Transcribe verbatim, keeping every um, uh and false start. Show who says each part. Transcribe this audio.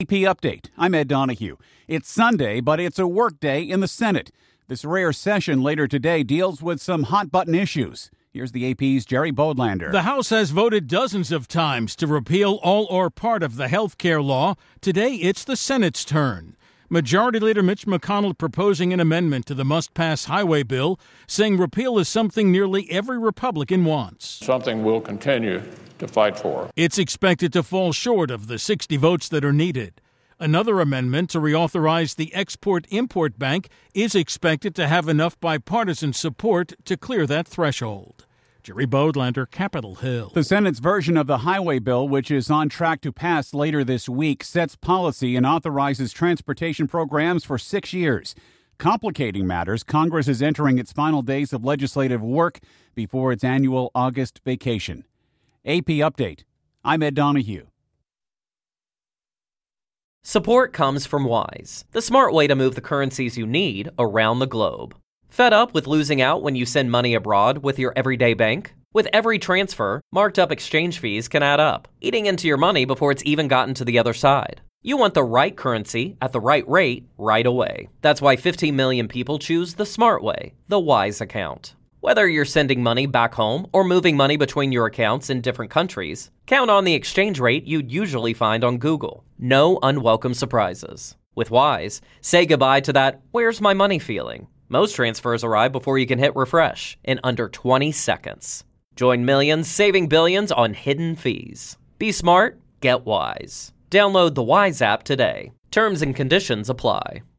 Speaker 1: A P Update. I'm Ed Donahue. It's Sunday, but it's a work day in the Senate. This rare session later today deals with some hot-button issues. Here's the A P's Jerry Bodlander.
Speaker 2: The House has voted dozens of times to repeal all or part of the health care law. Today, it's the Senate's turn. Majority Leader Mitch McConnell proposing an amendment to the must-pass highway bill, saying repeal is something nearly every Republican wants.
Speaker 3: Something we'll continue to fight for.
Speaker 2: It's expected to fall short of the sixty votes that are needed. Another amendment to reauthorize the Export-Import Bank is expected to have enough bipartisan support to clear that threshold. Jerry Bodlander, Capitol Hill.
Speaker 1: The Senate's version of the highway bill, which is on track to pass later this week, sets policy and authorizes transportation programs for six years. Complicating matters, Congress is entering its final days of legislative work before its annual August vacation. A P Update. I'm Ed Donahue.
Speaker 4: Support comes from Wise, the smart way to move the currencies you need around the globe. Fed up with losing out when you send money abroad with your everyday bank? With every transfer, marked up exchange fees can add up, eating into your money before it's even gotten to the other side. You want the right currency at the right rate right away. That's why fifteen million people choose the smart way, the Wise account. Whether you're sending money back home or moving money between your accounts in different countries, count on the exchange rate you'd usually find on Google. No unwelcome surprises. With Wise, say goodbye to that "where's my money" feeling. Most transfers arrive before you can hit refresh in under twenty seconds. Join millions saving billions on hidden fees. Be smart, get Wise. Download the Wise app today. Terms and conditions apply.